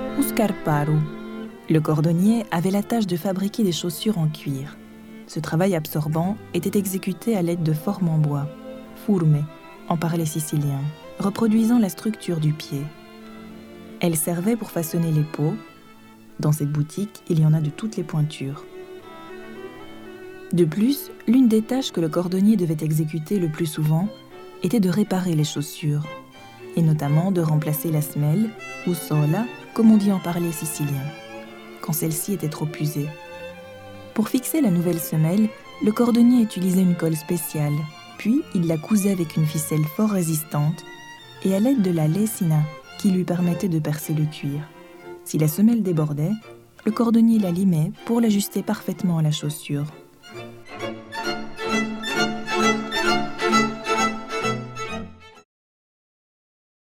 ou scarparu. Le cordonnier avait la tâche de fabriquer des chaussures en cuir. Ce travail absorbant était exécuté à l'aide de formes en bois, fourme, en parler sicilien, reproduisant la structure du pied. Elles servaient pour façonner les peaux. Dans cette boutique, il y en a de toutes les pointures. De plus, l'une des tâches que le cordonnier devait exécuter le plus souvent était de réparer les chaussures, et notamment de remplacer la semelle, ou sola, comme on dit en parler sicilien, quand celle-ci était trop usée. Pour fixer la nouvelle semelle, le cordonnier utilisait une colle spéciale, puis il la cousait avec une ficelle fort résistante et à l'aide de la lesina qui lui permettait de percer le cuir. Si la semelle débordait, le cordonnier la limait pour l'ajuster parfaitement à la chaussure.